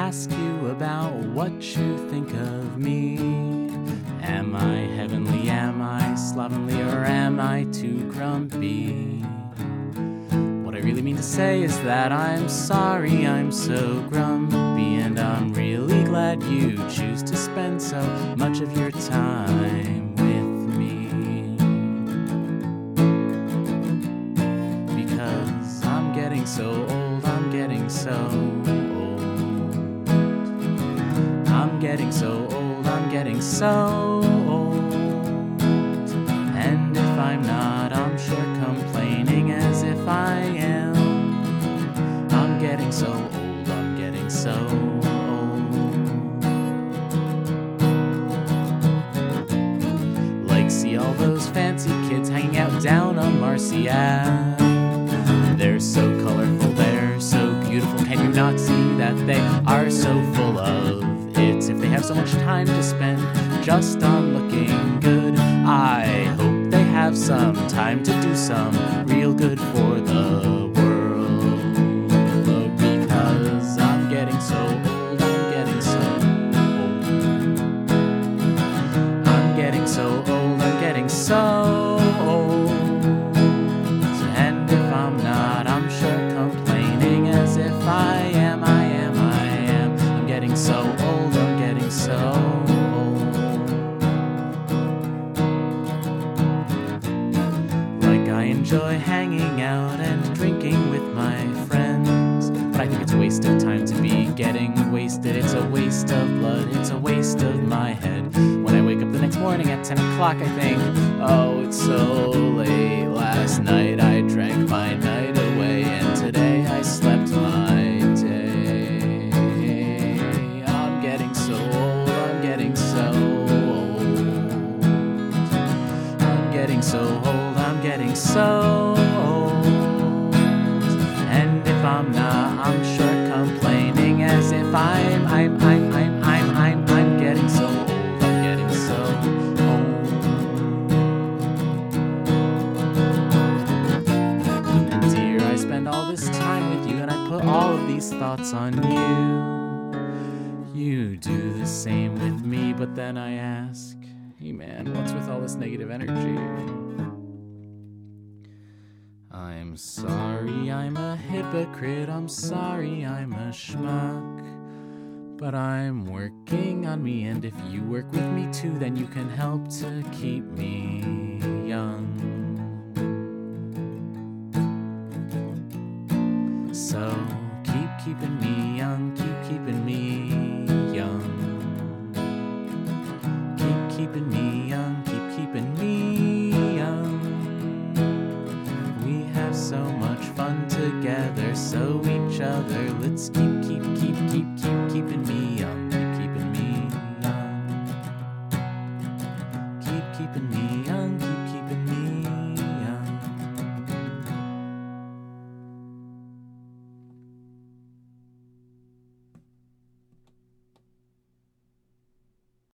ask you about what you think of me. Am I heavenly, am I slovenly, or am I too grumpy? What I really mean to say is that I'm sorry I'm so grumpy, and I'm really glad you choose to spend so much of your time with me. Because I'm getting so old, I'm getting so old. I'm getting so old, I'm getting so old. And if I'm not, I'm sure complaining as if I am. I'm getting so old, I'm getting so old. Like, see all those fancy kids hanging out down on Marcy Ave. They're so colorful, they're so beautiful. Can you not see that they are so full of it? If they have so much time to spend just on looking good, I hope they have some time to do some real good for the world. Because I'm getting so old, I'm getting so old. I'm getting so old, I'm getting so old. And if I'm not, I'm sure complaining as if I am. I'm getting so old, I'm getting so old. Like, I enjoy hanging out and drinking with my friends, but I think it's a waste of time to be getting wasted. It's a waste of blood, it's a waste of my head. When I wake up the next morning at 10 o'clock, I think, oh, it's so late. Last night I drank my night away, and today I slept my day. I'm getting so old, I'm getting so old. I'm getting so old, I'm getting so old. And if I'm not, I'm sure complaining as if I'm getting so old, I'm getting so old. And dear, I spend all this time with you, and I put all of these thoughts on you. You do the same with me, but then I ask, hey man, what's with all this negative energy? I'm sorry I'm a hypocrite, I'm sorry I'm a schmuck, but I'm working on me, and if you work with me too, then you can help to keep me young. So keep keeping me young, keep keeping me young. Keep keeping me young, keep keeping me young. We have so much fun together, so each other, let's keep keeping me young, keep keeping me young. Keep keeping me